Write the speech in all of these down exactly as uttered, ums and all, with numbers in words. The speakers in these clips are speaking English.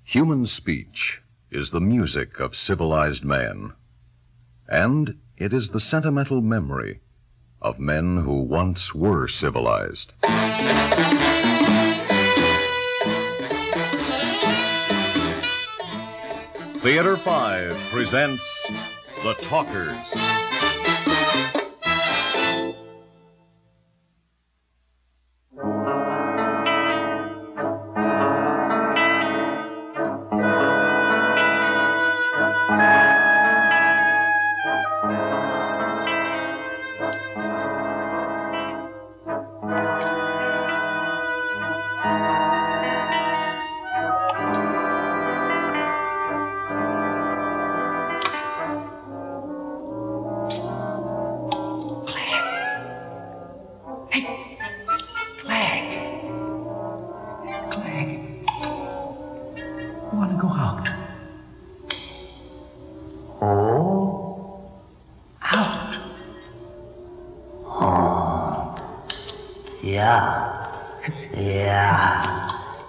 Human speech is the music of civilized man, and it is the sentimental memory of men who once were civilized. Theater Five presents The Talkers. Yeah, yeah.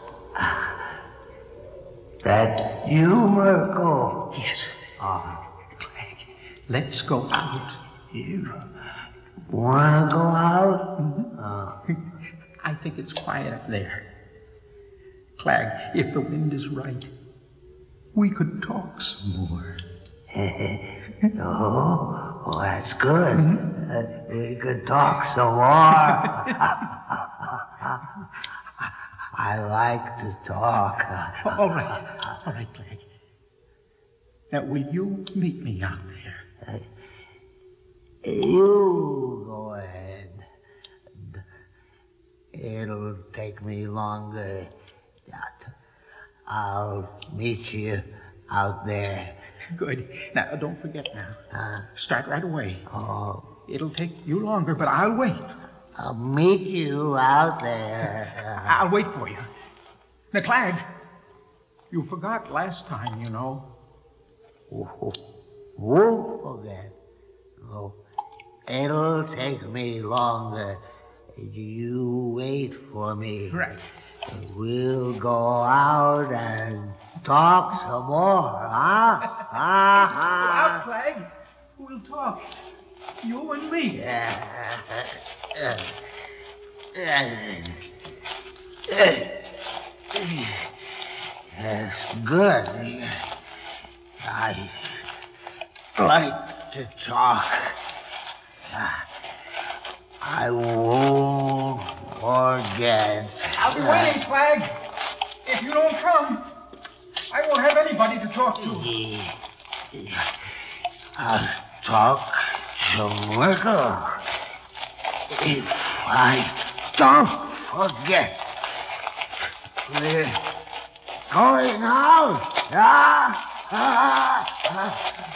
That you, Merkel? Yes. Ah, Clegg, let's go out. You want to go out? Mm-hmm. Oh. I think it's quiet up there. Clegg, if the wind is right, we could talk some more. oh, oh, that's good. Mm-hmm. uh, we could talk some more. I like to talk. All right, all right, Clegg. Now, will you meet me out there? Uh, you go ahead. It'll take me longer. I'll meet you out there. Good. Now, don't forget now. Uh, Start right away. Oh. It'll take you longer, but I'll wait. I'll meet you out there. I'll wait for you. Now, Clegg, you forgot last time, you know. Won't forget. No, it'll take me longer. You wait for me. Right. We'll go out and talk some more, huh? Ah, Go out, Clegg. We'll talk. You and me. Yeah. That's good. I like to talk. I won't forget. I'll be waiting, Clegg. If you don't come, I won't have anybody to talk to. I'll talk to Merkel if I don't forget. We're going out. Ah, ah,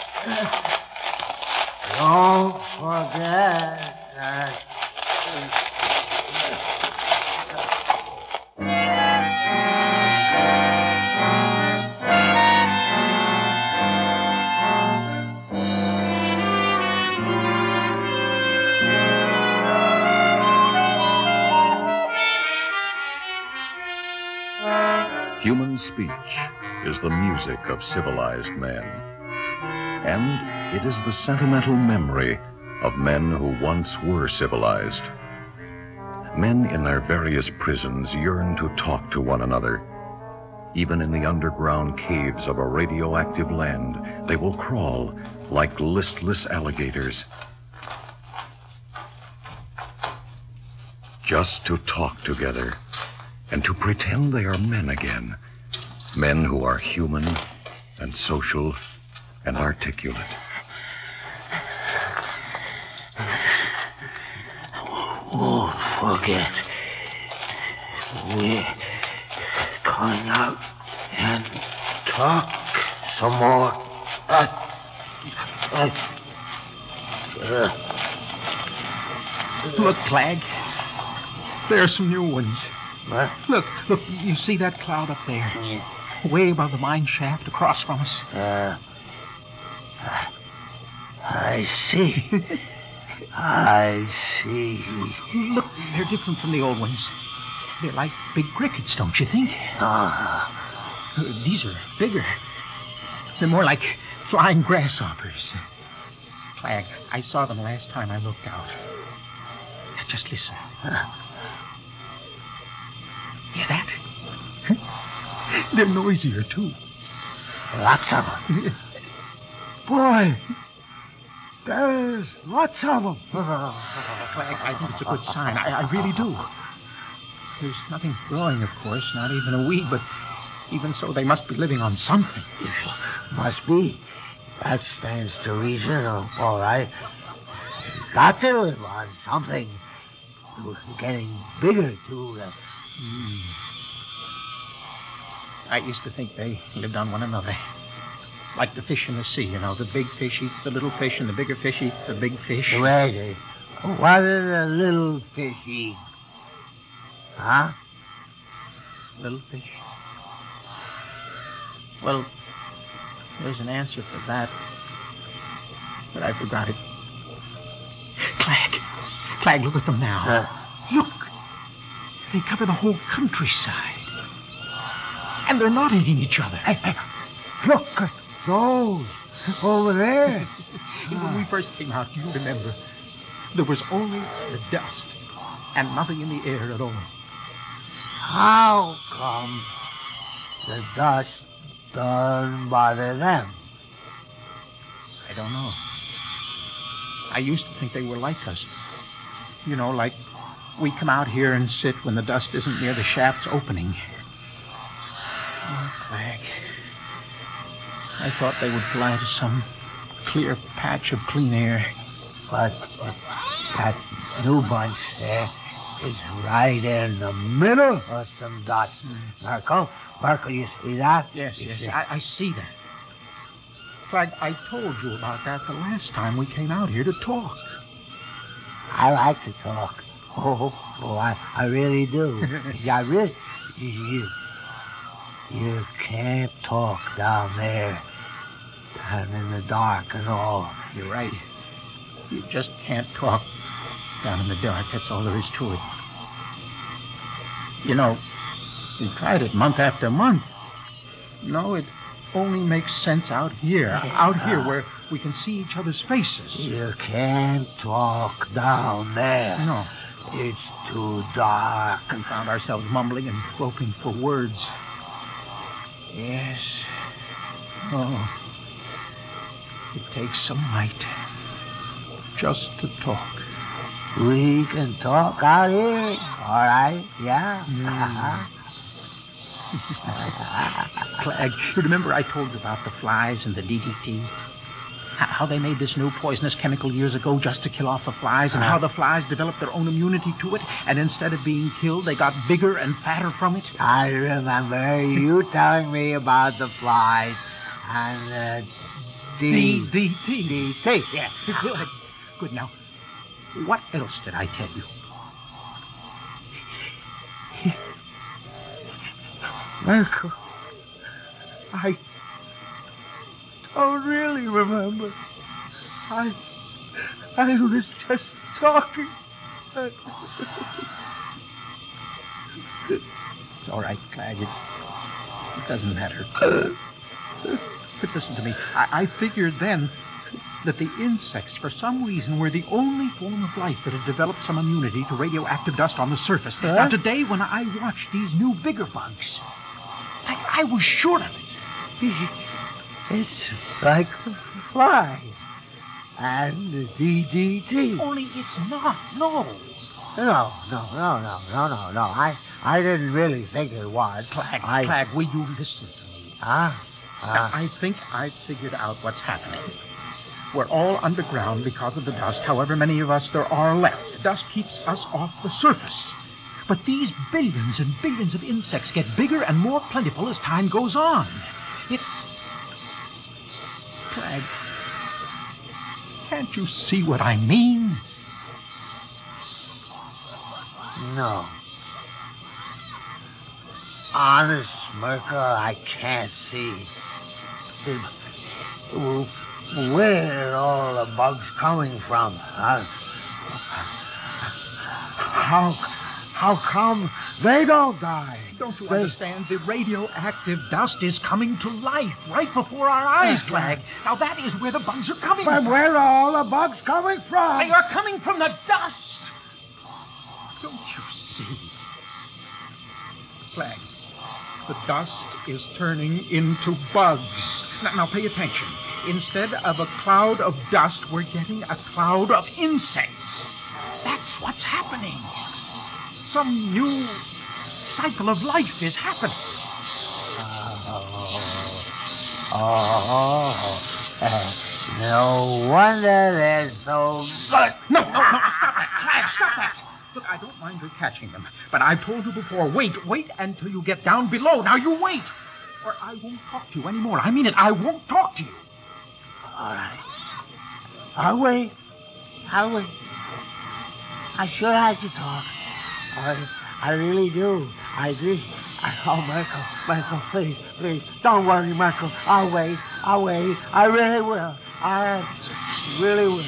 ah. Don't forget that. Human speech is the music of civilized men, and it is the sentimental memory of men who once were civilized. Men in their various prisons yearn to talk to one another. Even in the underground caves of a radioactive land, they will crawl like listless alligators, just to talk together and to pretend they are men again, men who are human and social and articulate. Won't forget. We're going out and talk some more. Uh, uh, uh. Look, Clegg. There are some new ones. What? Look, look, you see that cloud up there? Yeah. Way above the mine shaft across from us. Uh, I see. I see. Look, they're different from the old ones. They're like big crickets, don't you think? Uh, These are bigger. They're more like flying grasshoppers. Clag, I saw them last time I looked out. Just listen. Hear that? They're noisier, too. Lots of them. Boy, there's lots of them. Clag, I think it's a good sign. I, I really do. There's nothing growing, of course, not even a weed, but even so, they must be living on something. Must be. That stands to reason, all right. Got to live on something. Getting bigger, too. Mm. I used to think they lived on one another. Like the fish in the sea, you know. The big fish eats the little fish, and the bigger fish eats the big fish. Wait, what do the little fish eat? Huh? Little fish? Well, there's an answer for that, but I forgot it. Clag! Clag, look at them now. Uh, look! They cover the whole countryside. And they're not eating each other. Hey, hey, look at those over there. When we first came out, do you remember? There was only the dust and nothing in the air at all. How come the dust doesn't bother them? I don't know. I used to think they were like us. You know, like we come out here and sit when the dust isn't near the shaft's opening. Oh, Clag. I thought they would fly to some clear patch of clean air. But uh, that new bunch there is right in the middle of some dust. Marco, Marco, you see that? Yes, you yes, see? I, I see that. Clag, I told you about that the last time we came out here to talk. I like to talk. Oh, oh, I, I really do. I really, you, you can't talk down there, down in the dark and all. You're right. You just can't talk down in the dark. That's all there is to it. You know, we've tried it month after month. No, it only makes sense out here. Out here where we can see each other's faces. You can't talk down there. No. It's too dark. And found ourselves mumbling and groping for words. Yes. Oh. It takes some light. Just to talk. We can talk out here. All right? Yeah? Mm. Clag, you remember I told you about the flies and the D D T? How they made this new poisonous chemical years ago just to kill off the flies, and how the flies developed their own immunity to it, and instead of being killed, they got bigger and fatter from it? I remember you telling me about the flies and the D D T. D T. Yeah, good. Good. Now, what else did I tell you? Marco, I don't really remember. I, I was just talking. It's all right, Clag. It, it doesn't matter. But listen to me. I, I figured then that the insects, for some reason, were the only form of life that had developed some immunity to radioactive dust on the surface. Huh? Now, today, when I watched these new bigger bugs, like I was sure of it. It's like the flies and the D D T. Only it's not. No. No, no, no, no, no, no, no. I, I didn't really think it was. Clag, I, Clag, will you listen to me? Huh? Uh, I think I've figured out what's happening. We're all underground because of the dust, however many of us there are left. The dust keeps us off the surface. But these billions and billions of insects get bigger and more plentiful as time goes on. It... Clag, can't you see what I mean? No. Honest, Merkel, I can't see. Where are all the bugs coming from? Huh? How, How come they don't die? Don't you They- understand? The radioactive dust is coming to life right before our eyes, Clag. Now that is where the bugs are coming But from. where are all the bugs coming from? They are coming from the dust. Don't you see? Clag, the dust is turning into bugs. Now, now pay attention. Instead of a cloud of dust, we're getting a cloud of insects. That's what's happening. Some new cycle of life is happening. Oh, uh, no wonder they're so good. No, no, no, stop that, Clag, stop that. Look, I don't mind your catching them, but I've told you before, wait, wait until you get down below. Now you wait, or I won't talk to you anymore. I mean it, I won't talk to you. All right. I'll wait. I'll wait. I sure like to talk. I, I really do. I agree. I, oh, Michael, Michael, please, please, don't worry, Michael. I'll wait. I'll wait. I really will. I really will.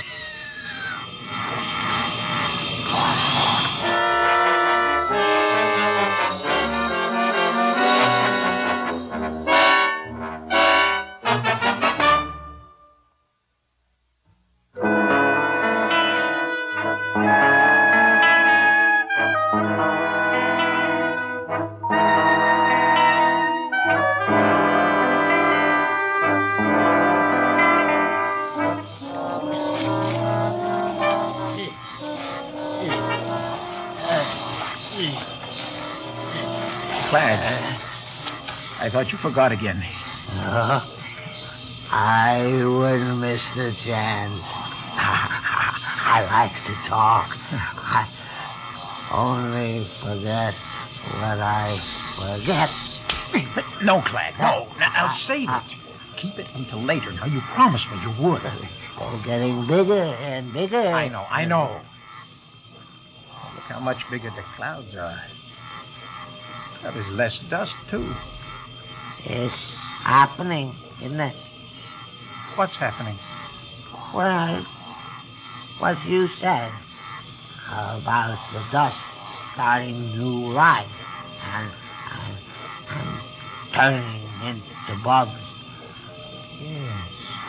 Clag, I thought you forgot again. No, I wouldn't miss the chance. I like to talk. I only forget what I forget. No, Clag, no. Now, now save it. Keep it until later. Now, you promised me you would. They're getting bigger and bigger. I know, I know. Look how much bigger the clouds are. Now, there's less dust, too. It's happening, isn't it? What's happening? Well, what you said about the dust starting new life and, and, and turning into bugs. Yes.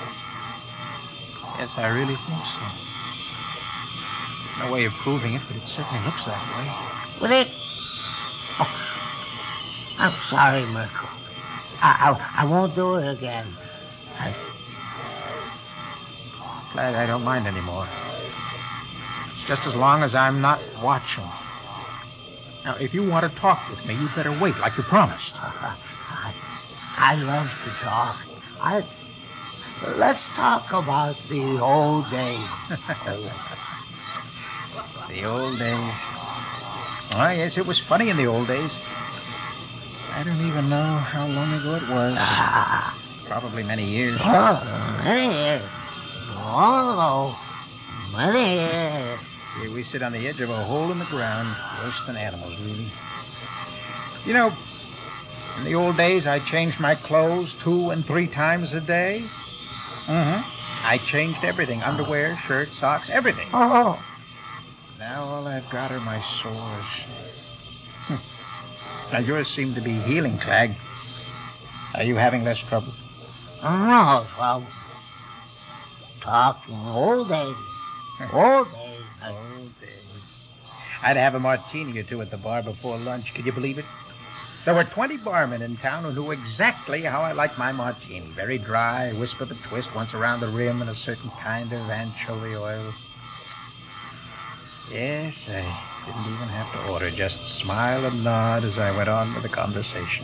Yes, I really think so. There's no way of proving it, but it certainly looks that way. Will it? Oh, I'm sorry, Merkel. I, I, I won't do it again. I, Glad I don't mind anymore. It's just as long as I'm not watching. Now, if you want to talk with me, you'd better wait, like you promised. I, I love to talk. I let's talk about the old days. The old days. Oh, yes, it was funny in the old days. I don't even know how long ago it was. Ah, Probably many years. oh, many years. Long ago, many years. Here we sit on the edge of a hole in the ground, worse than animals, really. You know, in the old days, I changed my clothes two and three times a day. Mm-hmm. I changed everything, underwear, shirts, socks, everything. Oh, Now all I've got are my sores. Now yours seem to be healing, Clag. Are you having less trouble? no trouble. Talking old days. Old days. Old days. I'd have a martini or two at the bar before lunch. Can you believe it? There were twenty barmen in town who knew exactly how I like my martini. Very dry, wisp of a twist once around the rim, and a certain kind of anchovy oil. Yes, I didn't even have to order. Just smile and nod as I went on with the conversation.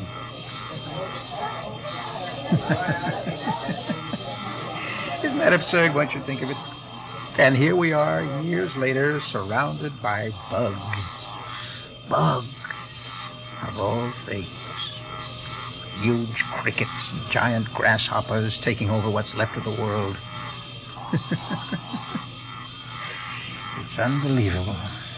Isn't that absurd once you think of it? And here we are, years later, surrounded by bugs. Bugs of all things. Huge crickets and giant grasshoppers taking over what's left of the world. It's unbelievable.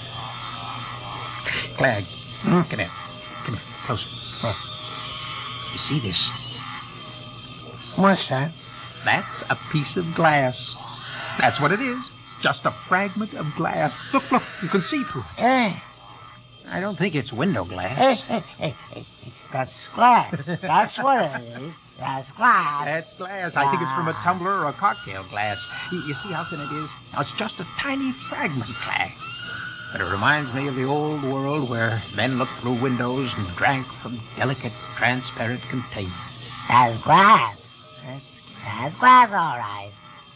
Clag, come here. Come here, closer. You see this? What's that? That's a piece of glass. That's what it is. Just a fragment of glass. Look, look, you can see through it. Hey, I don't think it's window Hey, glass. hey, hey, hey, hey, that's glass. That's what it is. That's glass. That's glass. I think it's from a tumbler or a cocktail glass. You, you see how thin it is? Now, it's just a tiny fragment, Clag. But it reminds me of the old world where men looked through windows and drank from delicate, transparent containers. That's glass. That's That's glass, all right.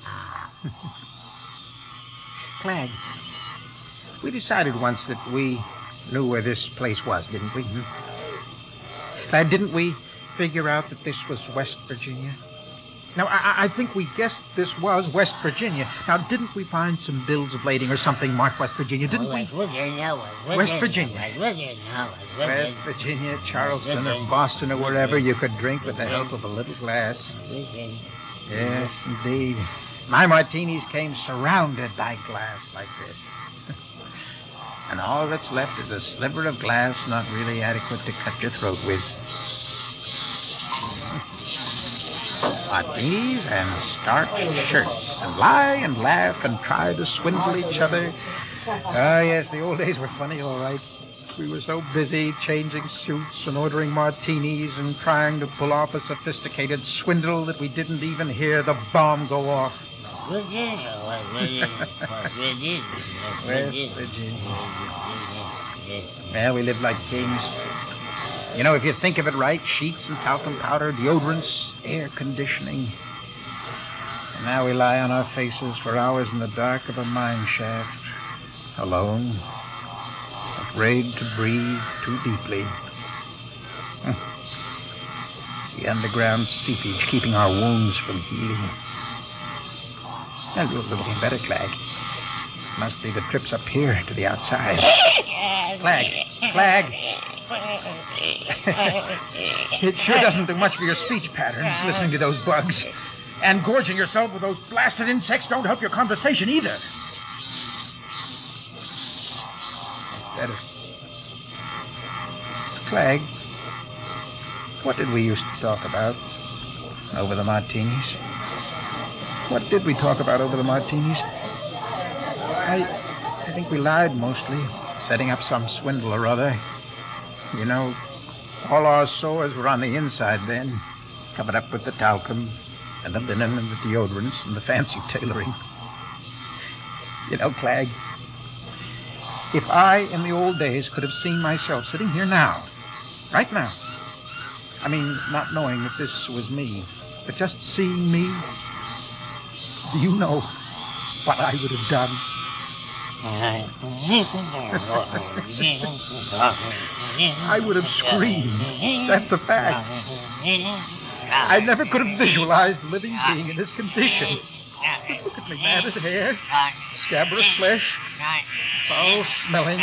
Clag. We decided once that we knew where this place was, didn't we? Clag, didn't we figure out that this was West Virginia? Now, I, I think we guessed this was West Virginia. Now, didn't we find some bills of lading or something marked West Virginia, didn't we? West Virginia, West West Virginia. Virginia. West Virginia. West West Virginia, Charleston, or Boston, or wherever you could drink with the help of a little glass. Virginia. Yes, indeed. My martinis came surrounded by glass like this. And all that's left is a sliver of glass not really adequate to cut your throat with. Martinis and starched shirts, and lie and laugh and try to swindle each other. Ah, yes, the old days were funny, all right. We were so busy changing suits and ordering martinis and trying to pull off a sophisticated swindle that we didn't even hear the bomb go off. Virginia, West Virginia, West Virginia, West Virginia. Well, we lived like kings. You know, if you think of it right, sheets and talcum powder, deodorants, air conditioning. And now we lie on our faces for hours in the dark of a mine shaft, alone, afraid to breathe too deeply. The underground seepage keeping our wounds from healing. And we're looking better, Clag. Must be the trips up here to the outside. Clag, Clag. It sure doesn't do much for your speech patterns, listening to those bugs. And gorging yourself with those blasted insects don't help your conversation either. Better. Clag, what did we used to talk about over the martinis? What did we talk about over the martinis? I, I think we lied mostly, setting up some swindle or other. You know, all our sores were on the inside then, covered up with the talcum and the linen and the deodorants and the fancy tailoring. You know, Clag, if I, in the old days, could have seen myself sitting here now, right now, I mean, not knowing that this was me, but just seeing me, do you know what I would have done? I would have screamed. That's a fact. I never could have visualized a living being in this condition. Look at me, matted hair, scabrous flesh, foul-smelling.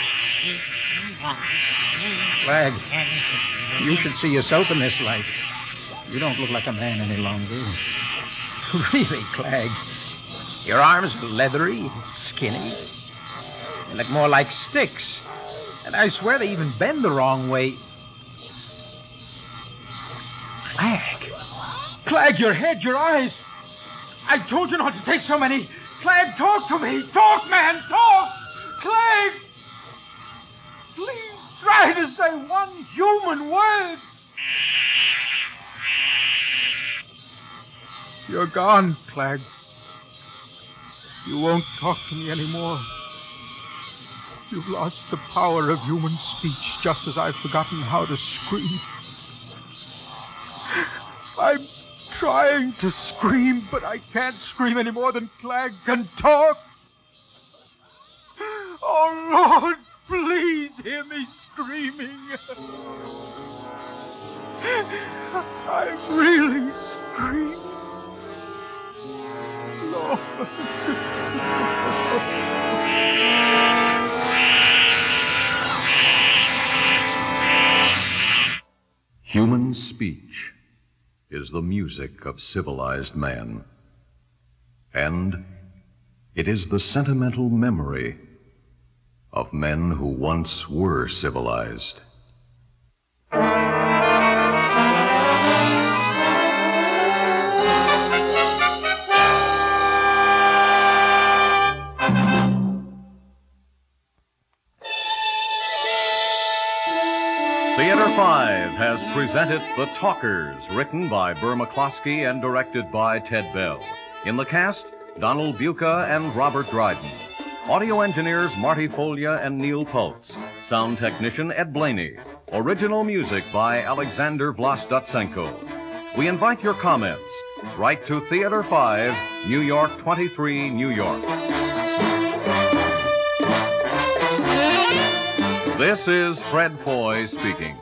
Flag, you should see yourself in this light. You don't look like a man any longer. Really, Clag, your arms are leathery and skinny. They look more like sticks. And I swear they even bend the wrong way. Clag. Clag, your head, your eyes. I told you not to take so many. Clag, talk to me. Talk, man, talk. Clag. Please try to say one human word. You're gone, Clag. You won't talk to me anymore. You've lost the power of human speech, just as I've forgotten how to scream. I'm trying to scream, but I can't scream any more than Clag can talk. Oh, Lord, please hear me screaming. I'm really screaming. Lord. Human speech is the music of civilized man, and it is the sentimental memory of men who once were civilized. presented The Talkers, written by Burr McCloskey and directed by Ted Bell. In the cast, Donald Buca and Robert Dryden. Audio engineers Marty Folia and Neil Pultz. Sound technician Ed Blaney. Original music by Alexander Vlastotsenko. We invite your comments. Write to Theater five, New York twenty-three, New York. This is Fred Foy speaking.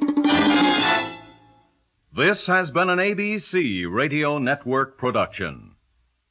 This has been an A B C Radio Network production.